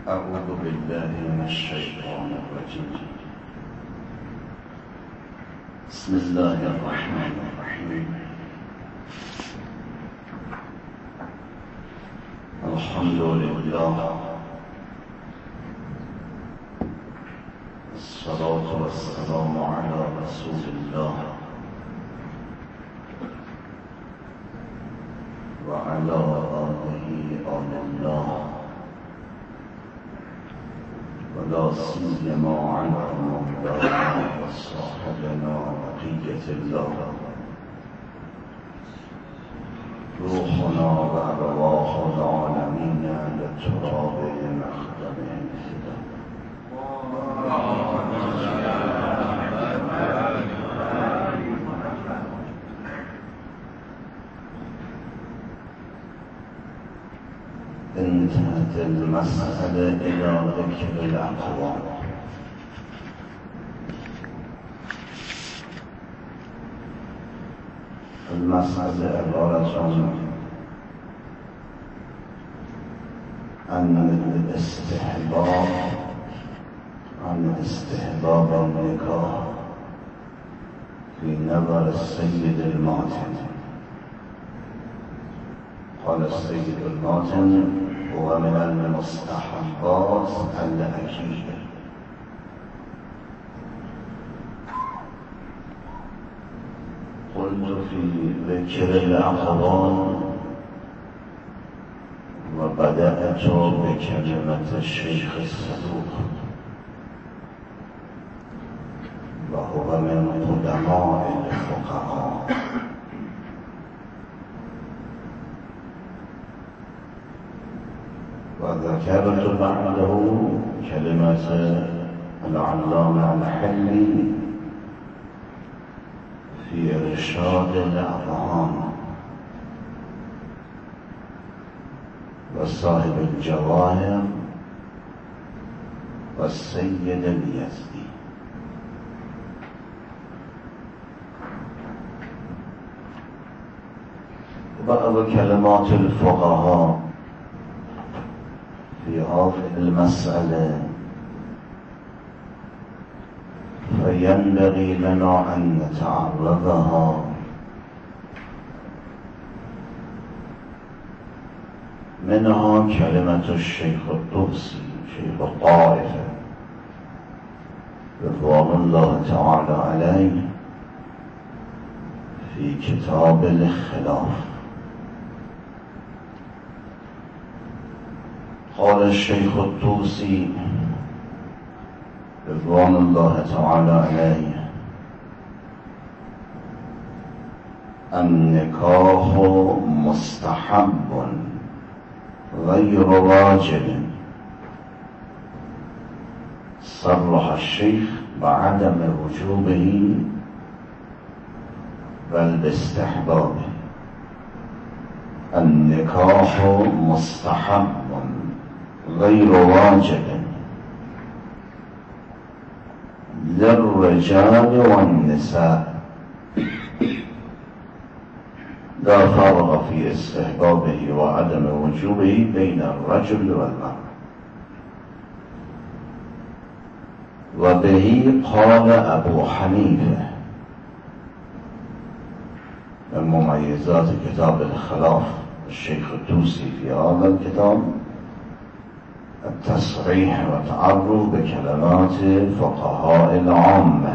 أعوذ بالله من الشيطان الرجيم. بسم الله الرحمن الرحيم. الحمد لله، الصلاة والسلام على رسول الله وعلى آله آل الله، ولا سيما على مولانا وصاحبنا بقية الله روحنا وأرواح العالمين للتراب مخدم الفدا. انتهت المسألة إلى ذكر الأقوال. المسألة عبارة عن استحباب النكاح في نظر السيد الماتن. قال السيد الماتن: هو من المستحبات الأكيدة. قلت في ذكر الأقوال وبدأت بكلمة الشيخ الصدوق، وهو من قدماء الفقهاء، وذكرت بعده كلمة العلامة الحلي في إرشاد الأذهان، وصاحب الجواهر والسيد اليزدي. بعض كلمات الفقهاء في هذه المسألة فينبغي لنا أن نتعرضها. منها كلمة الشيخ الطوسي شيخ الطائفة رضوان الله تعالى عليه في كتاب الخلاف. قال الشيخ الطوسي رضوان الله تعالى عليه: النكاح مستحب غير واجب. صرح الشيخ بعدم وجوبه بل باستحبابه. النكاح مستحب غير واجب للرجال والنساء، لا فرق في استحبابه وعدم وجوبه بين الرجل والمرأة. وبه قال أبو حنيفة. من مميزات كتاب الخلاف الشيخ الطوسي في هذا الكتاب التصريح والتعرف بكلمات الفقهاء العامة.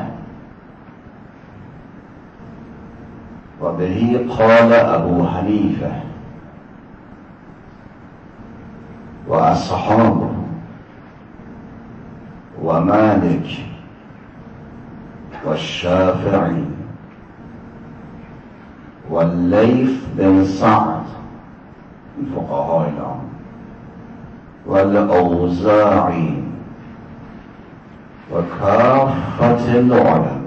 وبه قال أبو حنيفة وأصحابه ومالك والشافعي والليث بن سعد الفقهاء العامة والأوزاعي وكافة العلماء.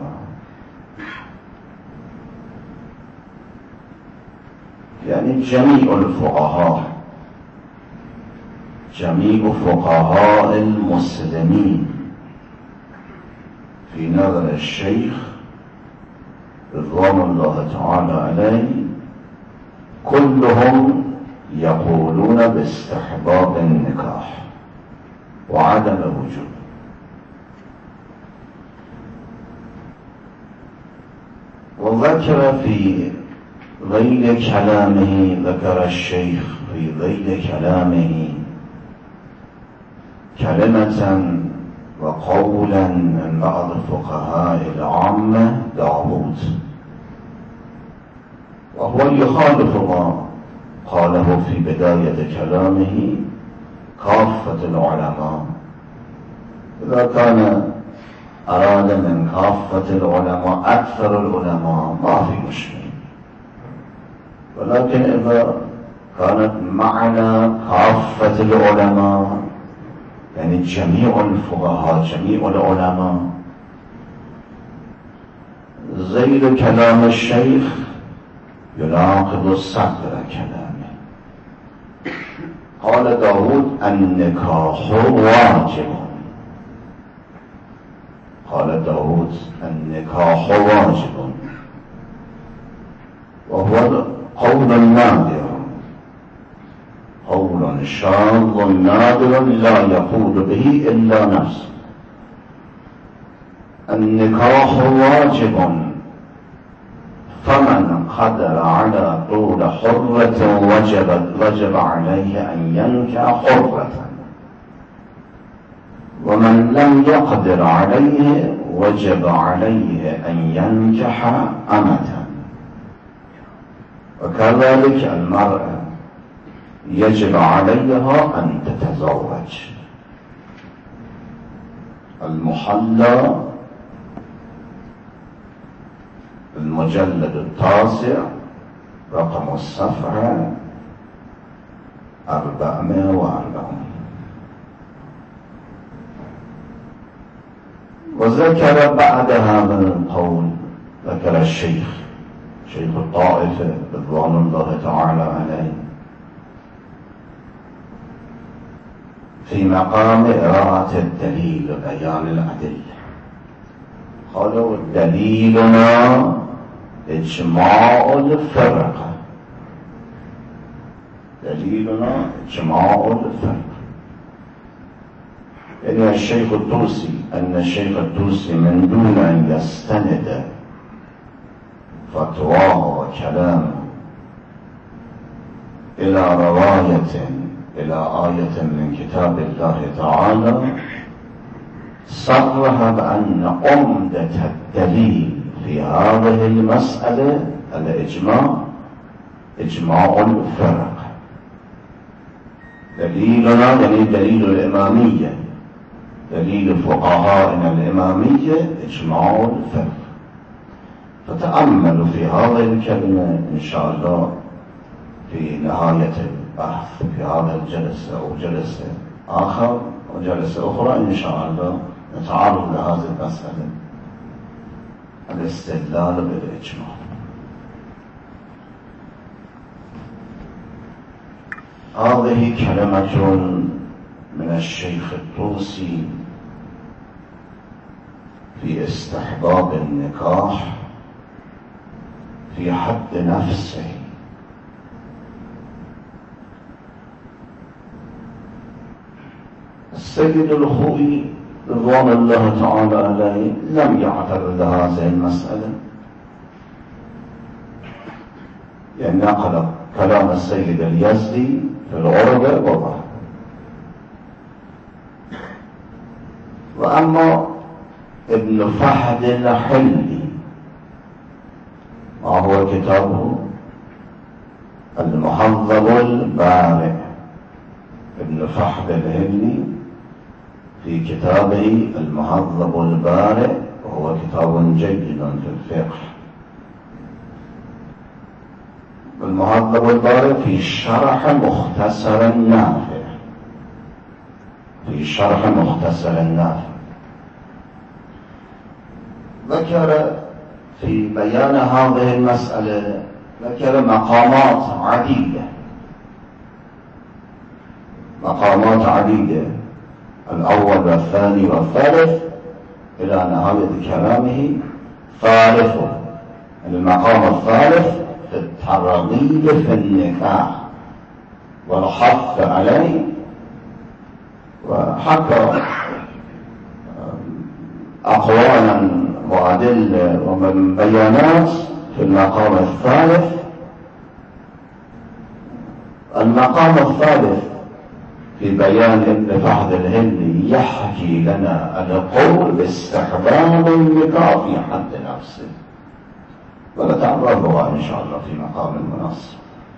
يعني جميع الفقهاء، جميع فقهاء المسلمين في نظر الشيخ رضوان الله تعالى عليه كلهم يقولون باستحباب النكاح. وعدم وجود. وذكر في ذيل كلامه، ذكر الشيخ في ذيل كلامه كلمة وقولا من بعض الفقهاء العامة داود، وهو يخالف ما قاله في بداية كلامه كافة العلماء. إذا كان أراد من كافة العلماء أكثر العلماء ما في مشكلة، ولكن إذا كانت معنى كافة العلماء يعني جميع الفقهاء جميع العلماء، ذيل كلام الشيخ يناقض صدر كلامه. قال داود النكاح واجب، قال داود النكاح واجب، وهو قول نادر، قول شاذ نادر لا يقول به إلا نفسه. النكاح واجب، فمن قدر على طول حرة وجب عليه أن ينكح حرة، ومن لم يقدر عليه وجب عليه أن ينكح أمة. وكذلك المرأة يجب عليها أن تتزوج. المحلى المجلد 9 رقم الصفحة 440. وذكر بعد هذا القول، ذكر الشيخ شيخ الطائفة رضوان الله تعالى عليه في مقام إراءة الدليل وبيان الأدلة، قالوا دليلنا إجماع الفرقة، دليلنا إجماع الفرقة. يعني الشيخ الطوسي أن الشيخ الطوسي من دون أن يستند فتواه وكلامه إلى رواية إلى آية من كتاب الله تعالى، صرح بأن عمدة الدليل في هذه المسألة الإجماع، إجماع الفرقة. دليلنا يعني دليل الإمامية، دليل فقهائنا الإمامية إجماع الفرقة. فتأملوا في هذه الكلمة إن شاء الله في نهاية البحث في هذا الجلسة أو جلسة آخر وجلسة أخرى إن شاء الله نتعرض لهذه المسألة، الاستدلال بالإجماع. هذه كلمة من الشيخ الطوسي في استحباب النكاح في حد نفسه. السيد الخوئي رضوان الله تعالى عليه لم يعترض هذه المسألة، يعني نقل كلام السيد اليزدي في العربة والله. وأما ابن فحد الحلي ما هو كتابه المحظب البارئ، ابن فحد الحلي في كتابه المحظب البارئ، وهو كتاب جيد في الفقه. المحظب البارئ في شرح مختصر النافع، في شرح مختصر النافع ذكر في بيان هذه المسألة، ذكر مقامات عديدة، مقامات عديدة، الأول والثاني والثالث إلى نهاية كلامه. ثالث المقام الثالث في الترغيب في النكاح والحث عليه، وحكى أقوالا وأدلة ومن بيانات في المقام الثالث. المقام الثالث في بيان ابن فهد الهندي يحكي لنا القول باستحباب النكاح في حد نفسه، ونتعرضها إن شاء الله في مقام المنص.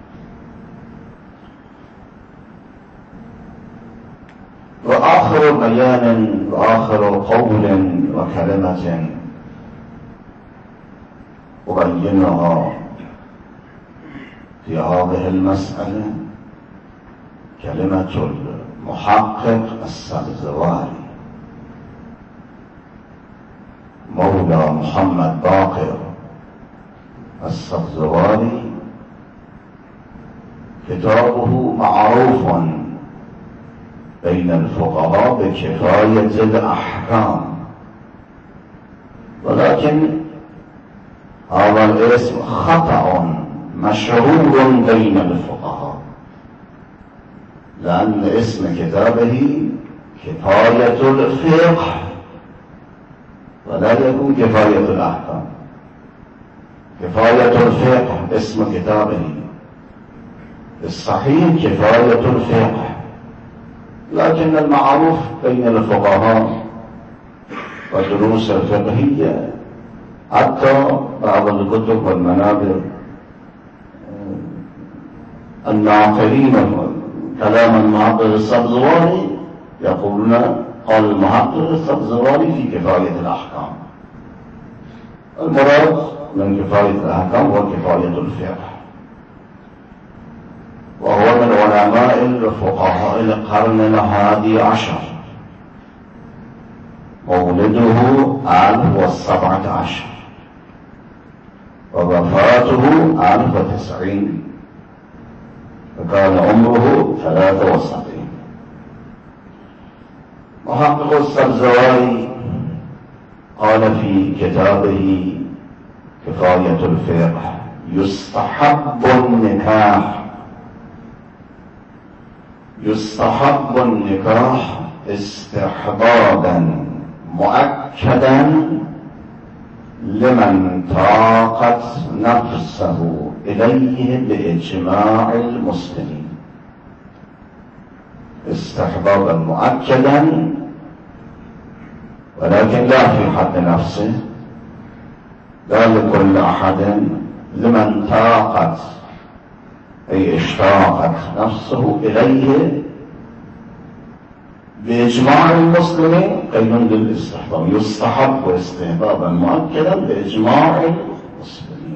وآخر بيان وآخر قول وكلمة أبينها في هذه المسألة كلمة المحقق السبزواري مولى محمد باقر السبزواري. كتابه معروف بين الفقهاء بكفاية الأحكام، ولكن هذا الاسم خطأ مشهور بين الفقهاء، لأن اسم كتابه كفاية الفقه ولا يكون كفاية الأحكام. كفاية الفقه اسم كتابه، الصحيح كفاية الفقه، لكن المعروف بين الفقهاء ودروس الفقهية حتى بعض الكتب والمنابر الناقلين كلام المحقق السبزواري يقولون قال المحقق السبزواري في كفاية الأحكام. المراد من كفاية الأحكام هو كفاية الفقه، وهو من علماء الفقهاء القرن الحادي عشر، مولده 1017 ووفاته 1090، فكان عمره 73. محقق السبزواري قال في كتابه كفاية الفقه: يستحب النكاح استحبابا مؤكدا لمن طاقت نفسه إليه بإجماع المسلمين. استحبابا مؤكدا، ولكن لا في حد نفسه، لا لكل أحد، لمن طاقت أي اشتاقت نفسه إليه بإجماع المسلمين قيد للاستحباب. يستحب استحبابا مؤكدا بإجماع المسلمين،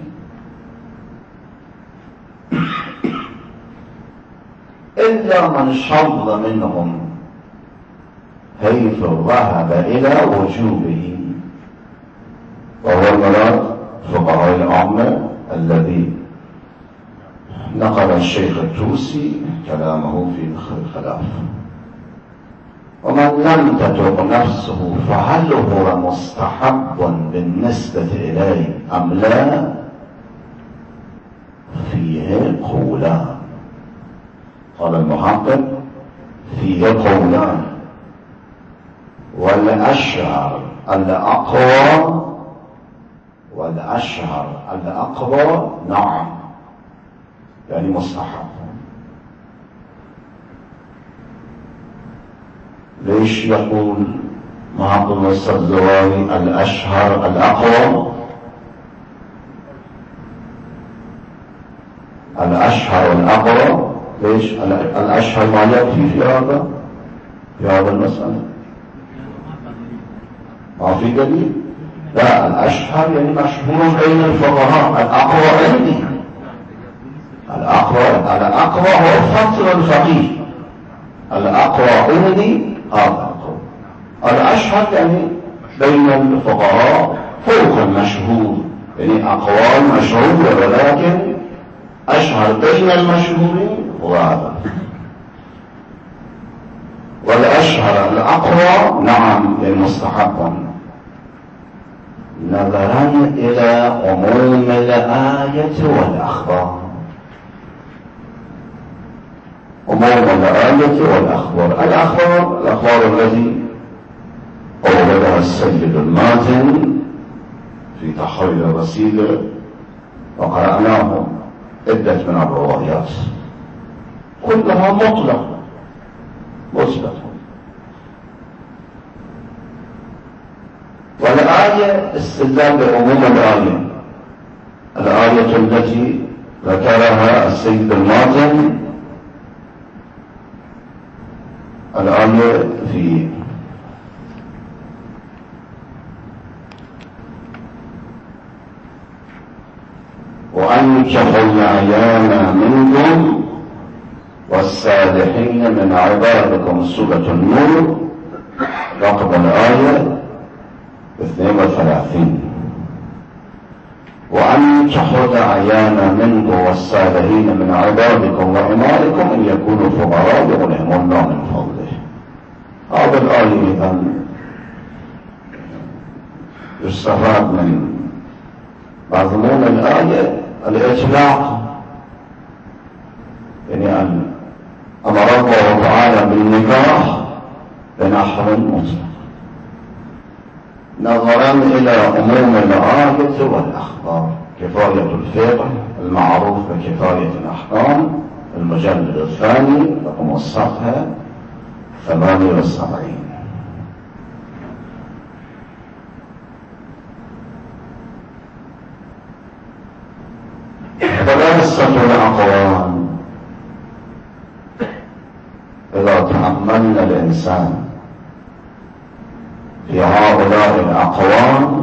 إلا من شظ منهم حيث ذهب إلى وجوبه، وهو المراد فقهاء العامة الذي نقل الشيخ التوسي كلامه في الخلاف. ومن لم تتق نفسه فهل هو مستحب بالنسبة إليه أم لا؟ فيه قولان. قال المحقق: فيه قولان، والأشهر الأقوى نعم، يعني مستحب. ليش يقول محقق السبزواري الأشهر الأقوى؟ الأشهر الأقوى ليش؟ الأشهر ما يكفي في هذا المسألة، ما في دليل. لا، الأشهر يعني مشهور بين الفقهاء. الأقوى عندي، الأقوى هو فصل الفقيه. الأقوى عندي هذا القول. الأشهر يعني بين الفقهاء فوق المشهور، يعني أقوال مشهورة، ولكن أشهر بين المشهورين هو هذا. والأشهر الأقوى نعم المستحب، نظرا إلى عموم الآية والأخبار. عموم الآية والأخبار. الأخبار التي أوردها السيد الماتن في تحرير الرسيلة، وقرأناه عدة من الروايات كلها مطلقة مثبتة. والآية استدلال بعموم الآية التي ذكرها السيد الماتن، الآية في وأنكحوا الأيام منكم والصالحين من عبادكم، سورة النور رقم الآية 32. وأنكحوا الأيام منكم والصالحين من عبادكم وإمائكم إن يكونوا فقراء يغنيهم الله من فضله. هذا الآية إذا يستفاد من مضمون الآية الإطلاق، يعني أن أمر الله تعالى بالنكاح بنحو مطلق نظرا إلى عموم الآية والأخبار. كفاية الفقه المعروف بكفاية الأحكام، المجلد الثاني رقم الصفحة 78. خلاصة الأقوال إذا تأملنا الإنسان في هؤلاء الأقوال،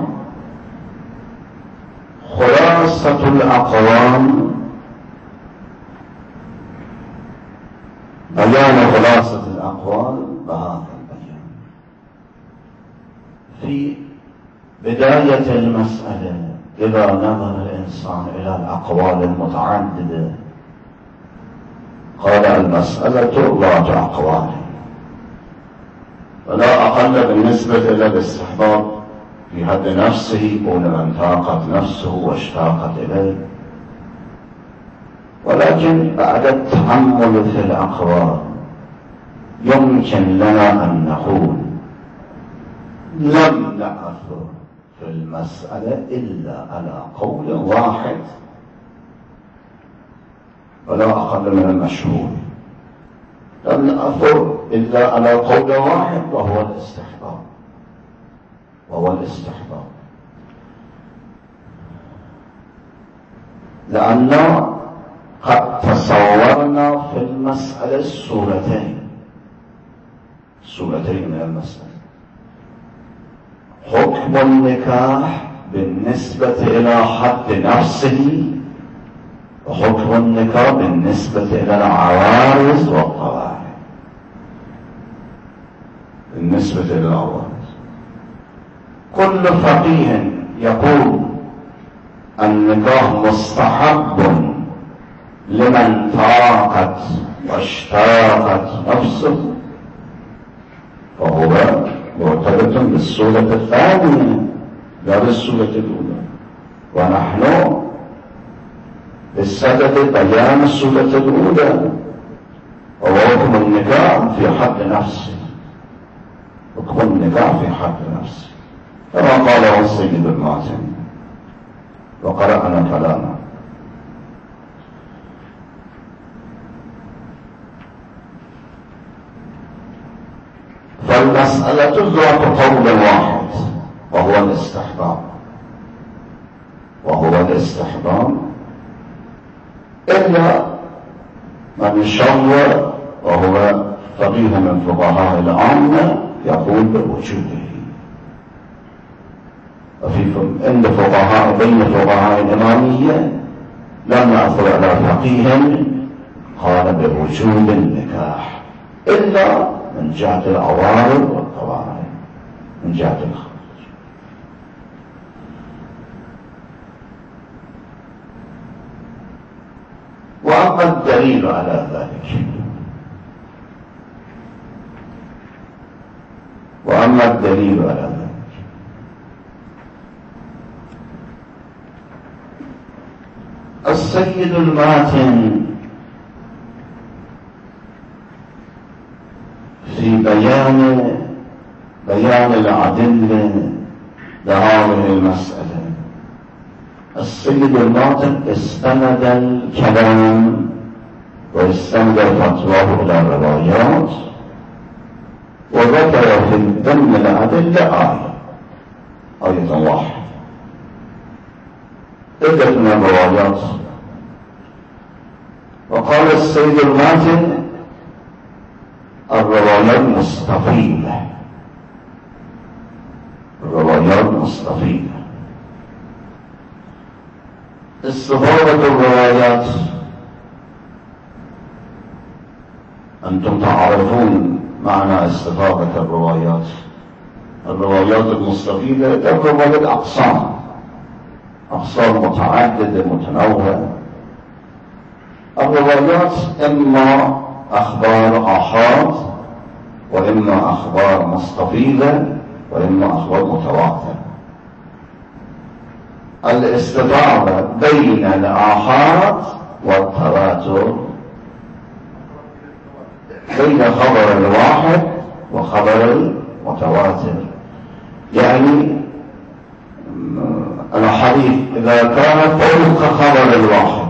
خلاصة الأقوال بيان خلاصة الأقوال بهذا البيان. في بداية المسألة إذا نظر الإنسان إلى الأقوال المتعددة قال المسألة ذات أقوال، ولا أقل بالنسبة إلى الاستحباب في حد نفسه ولمن طاقت نفسه واشتاقت إليه. ولكن بعد التأمل في الأقوال يمكن لنا أن نقول لم نأثر في المسألة إلا على قول واحد ولا أقل من المشهور، لم نأثر إلا على قول واحد وهو الاستحباب. لأننا قد تصورنا في المسألة صورتين من المسألة: حكم النكاح بالنسبة إلى حد نفسه، وحكم النكاح بالنسبة إلى العوارض والقواعد. بالنسبة إلى العوارض كل فقيه يقول النكاح مستحب لمن طاقت واشتاقت نفسه فهو مرتبط بالصورة الثانية لا بالصورة الأولى، ونحن بسبب بيان الصورة الأولى وهو حكم النكاح في حد نفسه، حكم النكاح في حد نفسه كما قاله السيد الماتن وقرأنا كلامه. فالمسألة ذات قول واحد وهو الاستحباب إلا من شوى وهو فقيه من فقهاء العامة يقول بوجوده. عند فقهاء بين فقهاء الإمامية لم يأثر على فقيه قال بوجود النكاح إلا من جهة العوارض والقواعد، من جهة الخارج. وأما الدليل على ذلك السيد الماتن في بيان الأدلة لهذه المسألة. السيد الماتن استند الكلام واستند فتواه إلى الروايات، وذكر في ضمن الأدلة آية واحدة. عدة من الروايات. وقال السيد الماتن الروايات مستفيضة، الروايات مستفيضة. استفاضة الروايات أنتم تعرفون معنى استفاضة الروايات. الروايات المستفيضة الروايات أقسام متعددة متنوعة. الروايات إما أخبار آحاد، وإما أخبار مستفيضة، وإما أخبار متواترة. الاستفاضة بين الآحاد والتواتر، بين خبر الواحد وخبر المتواتر. يعني الحديث إذا كان فوق خبر الواحد،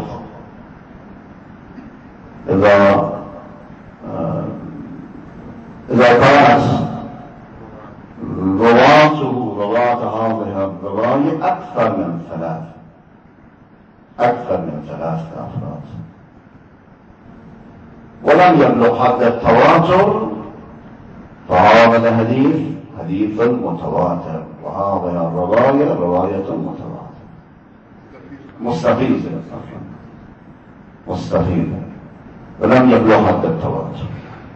إذا كانت رواة هذه الرواية أكثر من ثلاثة أفراد، ولم يبلغ حد التواتر، فهذا الحديث حديث متواتر، وهذه الرواية رواية متواتر مستفيضة ولم يبلغ حد التواتر.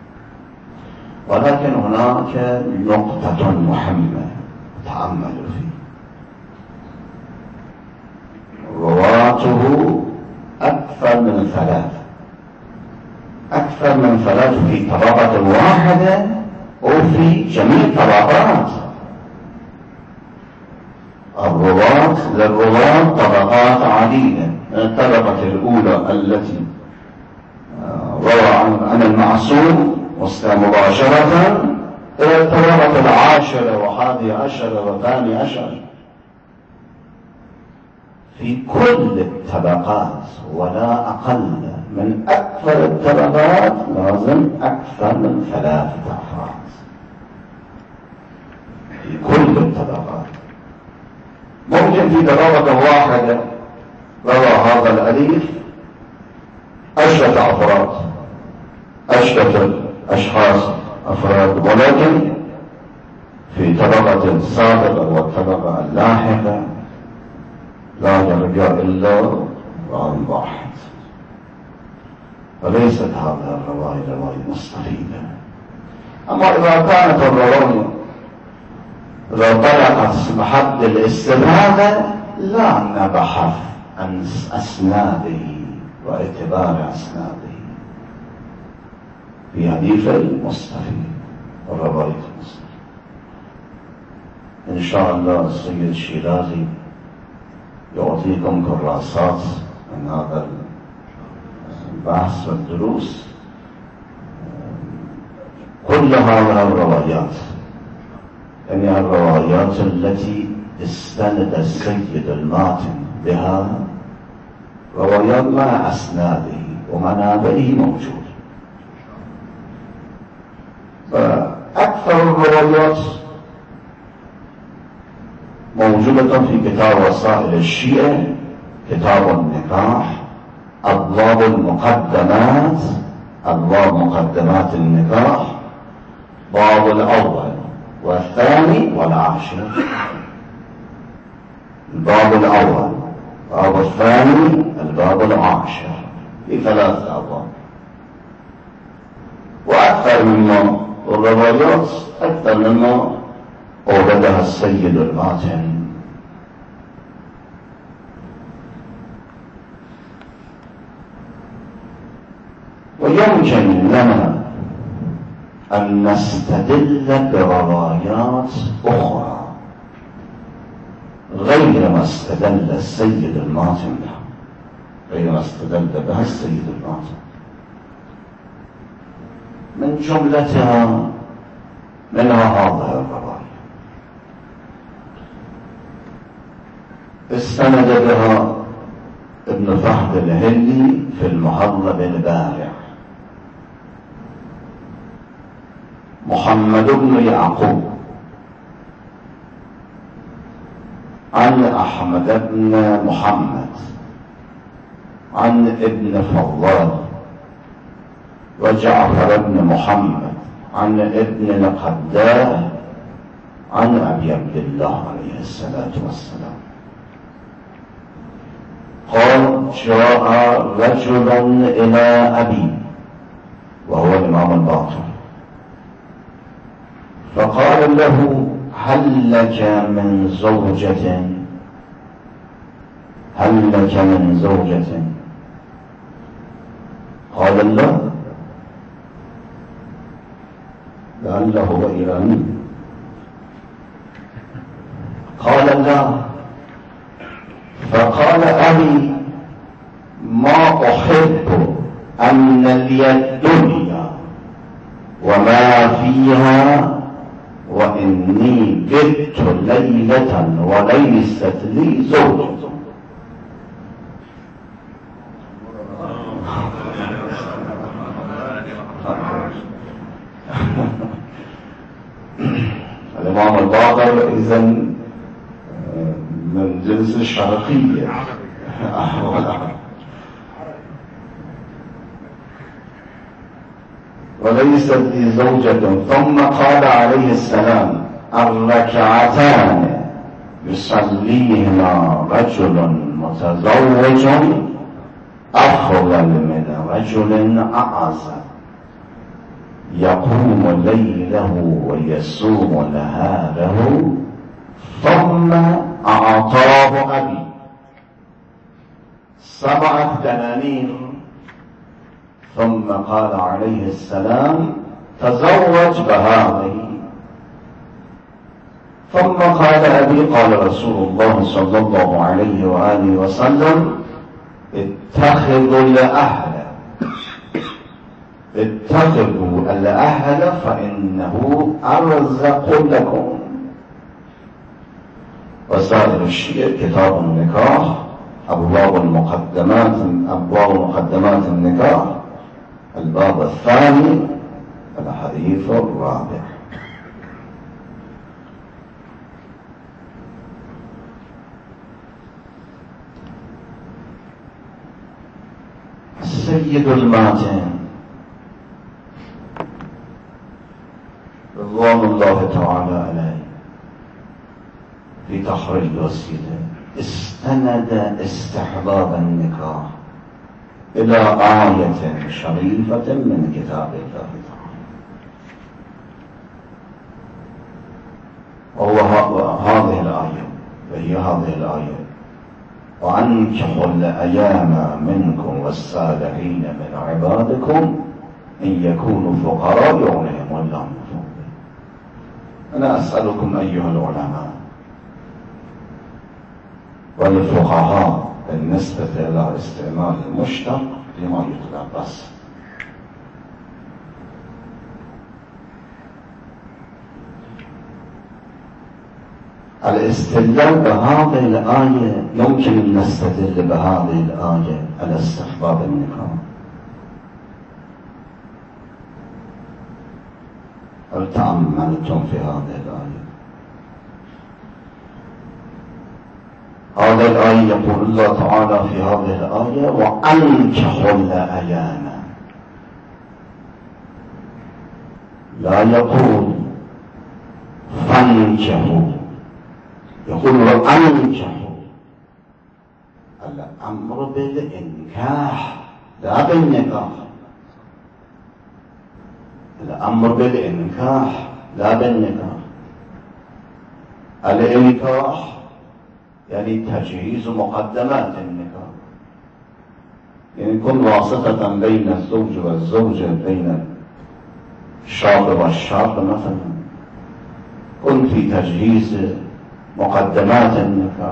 ولكن هناك نقطة مهمة تأملوا فيه. رواته أكثر من ثلاث في طبقة واحدة وفي جميع طبقات. الرواة للرواة طبقات عديدة. الطبقة الأولى التي روى عن المعصوم مباشرة إلى الطبقة العاشرة وحادي عشر وثاني عشر. في كل الطبقات ولا أقل من أكثر الطبقات لازم أكثر من 3 أفراد في كل الطبقات. ممكن في طبقة واحدة روى هذا الحديث 10 أفراد، 10 أشخاص أفراد، ولكن في طبقة سابقة والطبقة اللاحقة لا يرجع إلا راوي واحد. فليست هذه الرواية رواية مستفيدة. أما إذا كانت الرواية إذا طلعت محل الاستفادة لا نبحث عن أسناده واعتبار أسناده في حديث المستفيد والرواية المستفيد. إن شاء الله السيد الشيرازي يعطيكم كراسات من هذا البحث والدروس كل هذه الروايات، يعني الروايات التي استند السيد الماتن بها روايات مع أسناده ومنابعه موجود. فأكثر الروايات موجودة في كتاب وسائل الشيعة، كتاب النكاح، أبواب المقدمات، أبواب مقدمات النكاح، باب الأول والثاني والعاشر. الباب الأول، الباب الثاني، الباب العاشر، في 3 أبواب. وأكثر مما الروايات أكثر مما أوردها السيد الماتن. ويمكن لنا أن نستدل بروايات أخرى غير ما استدل السيد الماتن بها، غير ما استدل بها السيد الماتن. من جملتها منها هذه الرواية استند بها ابن فهد الهلي في المهذب البارع. محمد بن يعقوب عن أحمد بن محمد عن ابن فضال وجعفر بن محمد عن ابن القداء عن أبي عبد الله عليه الصلاة والسلام قال جاء رجل إلى أبي وهو الإمام الباقر فقال له هل لك من زوجة قال لا لعله إيراني قال لا فقال أبي ما أحب أن لي الدنيا وما فيها وإني بت ليلة وليست لي زوجة. الإمام الباقر إذن من جنس الشرقية وليست لي زوجة. ثم قال عليه السلام الركعتان يصليهما رجل متزوج أفضل من رجل أعزب يقوم ليله ويصوم نهاره. ثم أعطاه أبي 7 دنانير ثم قال عليه السلام تزوج بهذه. ثم قال أبي قال رسول الله صلى الله عليه وآله وسلم اتخذوا الأهل فإنه أرزق لكم. وسائر الشيء كتاب النكاح أبواب مقدمات النكاح الباب الثاني الحديث الرابع. سيد الماتن رضوان الله تعالى عليه في تخريج وسيلة استند استحباب النكاح إلى آية شريفة من كتاب الله تعالى وهو هذه الآية وهي هذه الآية وأنكحوا الأيام منكم والصالحين من عبادكم إن يكونوا فقراء يغنيهم الله من فضله. أنا أسألكم أيها العلماء والفقهاء بالنسبة إلى استعمال المشتق لما يطلق بس الاستدلال بهذه الآية يمكن أن نستدل بهذه الآية على استحباب النكاح. هل تأملتم في هذه الآية؟ هذه الآية يقول الله تعالى في هذه الآية وأنكحوا الأيام، لا يقول فانكحوا، يقول وأنكحوا. الأمر بالإنكاح لا بالنكاح، الأمر بالإنكاح لا بالنكاح. الإنكاح يعني تجهيز مقدمات النكاح، يعني يكون واسطة بين الزوج والزوجة، بين الشاب والشاب مثلا، كن في تجهيز مقدمات النكاح.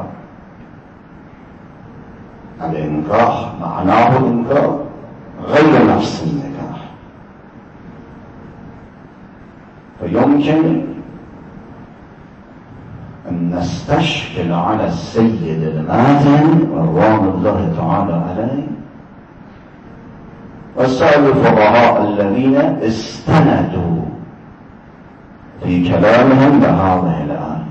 الإنكاح معناه الإنكاح غير نفس النكاح. فيمكن أن نستشكل على السيد الماتن رضوان الله تعالى عليه وسائر الفقهاء الذين استندوا في كلامهم بهذه الآية.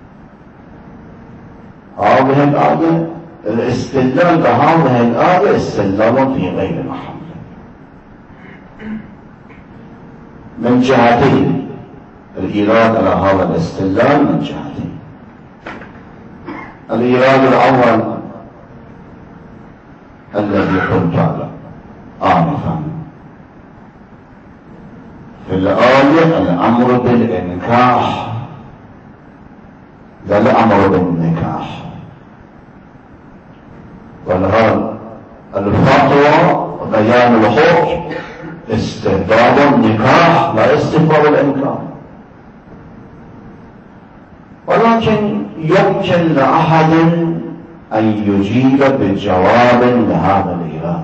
هذه الآية الاستدلال بهذه الآية استدلال في غير محل من جهتين، الإيراد على هذا الاستدلال من جهتين. الإيراد الأول الذي قلت آنفا في الآية الأمر بالإنكاح لا الأمر بالنكاح، ولهذا الفتوى بيان الحكم استحباب النكاح لا استحباب الإنكاح. ولكن يمكن لأحد أن يجيب بجواب لهذا الإيراد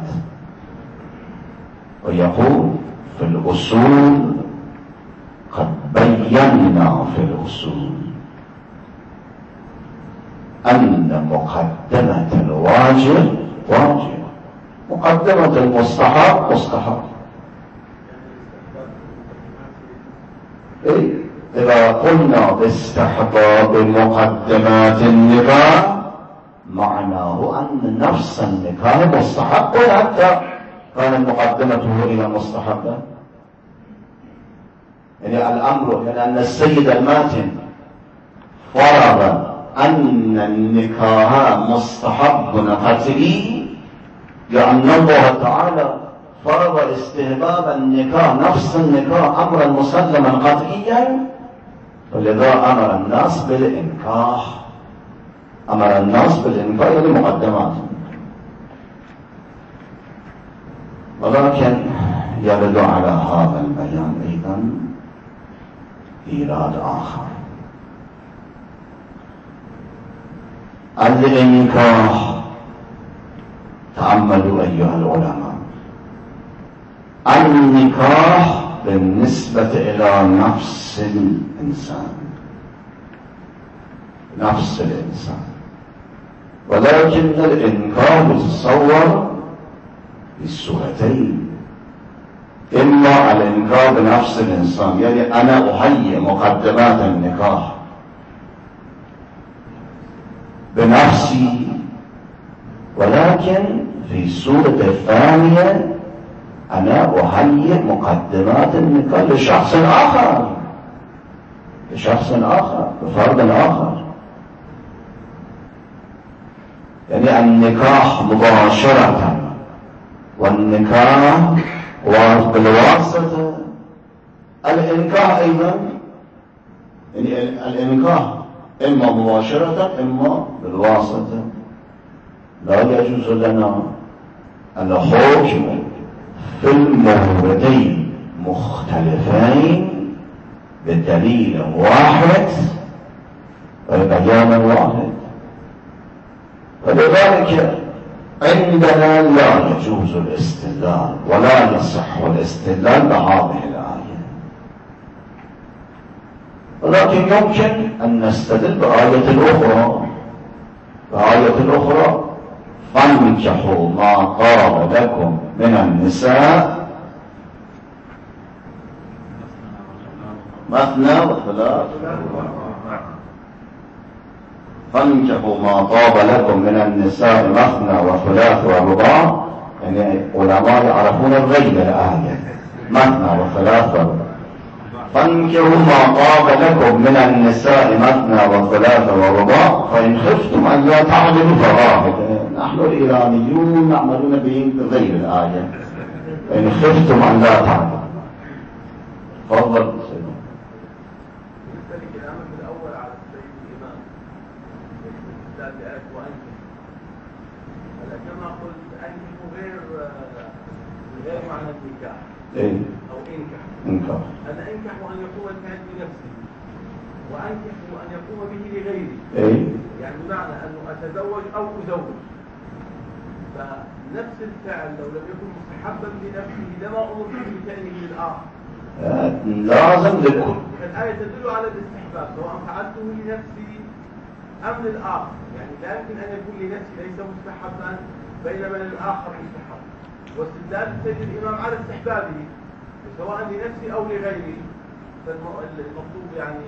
ويقول في الأصول قد بينا في الأصول أن مقدمة الواجب واجب، مقدمة المستحب مستحب. إذا قلنا باستحباب مقدمات النكاح معناه أن نفس النكاح مستحب حتى كان مقدمته إلى مستحبة. يعني الأمر من أن السيد الماتن فرض أن النكاح مستحب قطعي لأن الله تعالى فرض استحباب النكاح نفس النكاح أمرا مسلما قطعيا، فلذا أمر الناس بالإنكاح. أمر الناس بالإنكاح لمقدمات. ولكن يرد على هذا البيان أيضا إيراد آخر. الإنكاح تأملوا أيها العلماء، النكاح بالنسبة إلى نفس الإنسان نفس الإنسان، ولكن الإنكاح يتصور بالصورتين. إما الإنكاح بنفس الإنسان، يعني أنا أهيئ مقدمات النكاح بنفسي، ولكن في الصورة الثانية أنا أهيئ مقدمات النكاح لشخص آخر بفرد آخر. يعني النكاح مباشرة والنكاح بالواسطة. الإنكاح أيضا يعني الإنكاح إما مباشرة إما بالواسطة. لا يجوز لنا الحكم في الموردين مختلفين بدليل واحد وبيان واحد. فلذلك عندنا لا يجوز الاستدلال ولا يصح الاستدلال بهذه الآية، ولكن يمكن أن نستدل بآية أخرى فانكحوا ما طاب لكم من النساء مثنى وثلاث. فانكحوا ما طاب لكم من النساء مثنى وثلاث ورباع. يعني علماء يعرفون الغيب الآية مثنى وثلاث ورباع. فانكحوا ما طاب لكم من النساء مثنى وثلاث ورباع فإن خفتم أن لا تعدلوا فواحدة. نحن الإيرانيون نعملون بغير الآية، فإن خفتم أن لا تعدلوا. تفضل. كما قلت أنكح غير معنى النكاح أو إنكح. أنا أنكح أن يقوم الفعل بنفسي وأنكح أن يقوم به لغيري. يعني بمعنى أنه أتزوج أو أزوج، فنفس الفعل لو لم يكن مستحبا لنفسه لما أمر به بفعله للآخر. لازم لكل. الآية تدل على الاستحباب سواء فعلته لنفسي أم للآخر، يعني لا يمكن أن يكون لنفسي ليس مستحبا بينما للآخر مستحب، واستدلال السيد الإمام على استحبابه سواء لنفسي أو لغيري، فالمطلوب يعني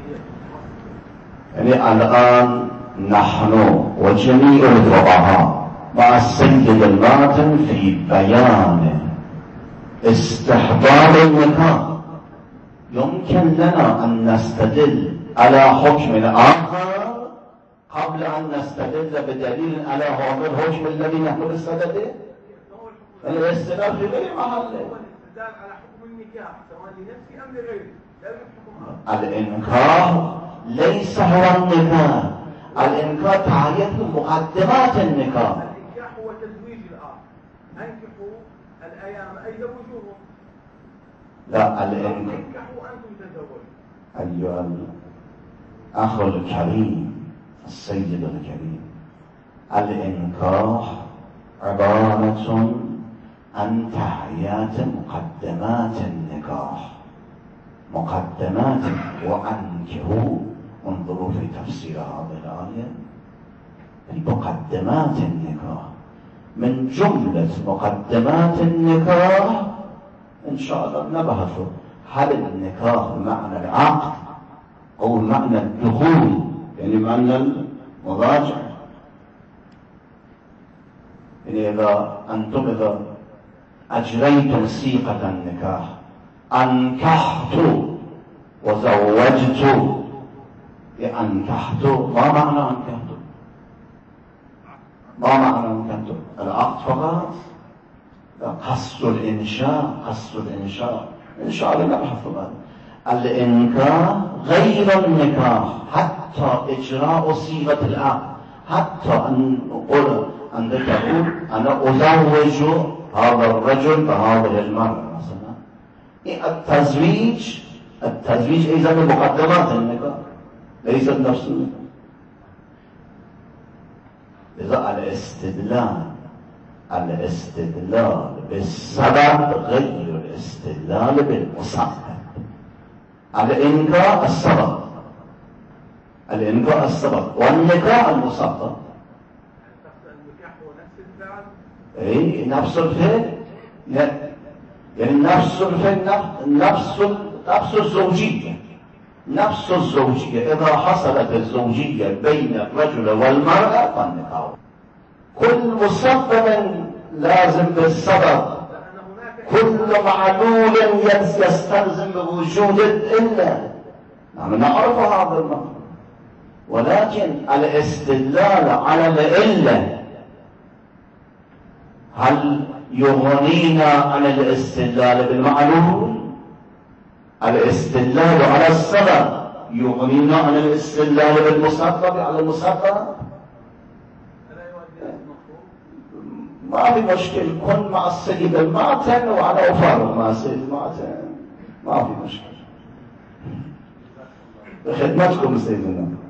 الآن نحن وجميع الفقهاء مع السيد الماتن في بيان استحباب النكاح. يمكن لنا أن نستدل على حكم آخر قبل أن نستدل بدليل على هذا الحكم الذي نحن نستدل. الاستدلال في غير محله. الاستدلال على حكم النكاح سواء لنفسي أم لغيري، لا يحكم آخر. الإنكار ليس هو النكاح، الإنكار تعريف مقدمات النكاح. النكاح هو تزويج الآخر، أنكحوا الأيام أي زوجوهم. لا، الإنكار أنكحوا أنتم تزوجوا. أيها الأخ الكريم السيد الكريم، الإنكاح عبارة عن تحيات مقدمات النكاح، مقدمات وأنكحوا. انظروا في تفسير هذه الآية، مقدمات النكاح. من جملة مقدمات النكاح إن شاء الله نبحث هل النكاح بمعنى العقد أو معنى الدخول، يعني معنى المضاجع. يعني إذا أنتم أجريتم صيغة النكاح، أنكحت وزوجت، أنكحت ما معنى أنكحت؟ ما معنى أنكحت؟ العقد فقط؟ قصد الإنشاء، قصد الإنشاء إن شاء الله نبحث عنه. الإنكاح غير النكاح، حتى إجراء صيغة العقد، حتى أن أقول أن تقول أنا أزوج هذا الرجل بهذه المرأة مثلا. التزويج أيضا من مقدمات النكاح، ليس نفس النكاح. إذا الاستدلال بالسبب غير الاستدلال بالمسبب. الإنكار السبب، الإنكار السبب، والنكاح المسبب. النكاح هو نفس الفعل؟ أي نفس الفعل، يعني نفس الفعل، نفس الزوجية، نفس الزوجية. إذا حصلت الزوجية بين الرجل والمرأة فالنكاح. كل مسبب لازم بالسبب، كل معلول يستلزم بوجود العلة. نحن نعرف هذا المعنى، ولكن الاستدلال على العلة هل يغنينا عن الاستدلال بالمعلول؟ الاستدلال على السبب يغنينا عن الاستدلال بالمسبب على المسبب؟ ما في مشكل، كن مع السيد الماتن وأنا أفارق مع السيد الماتن، ما في مشكل. بخدمتكم سيدنا.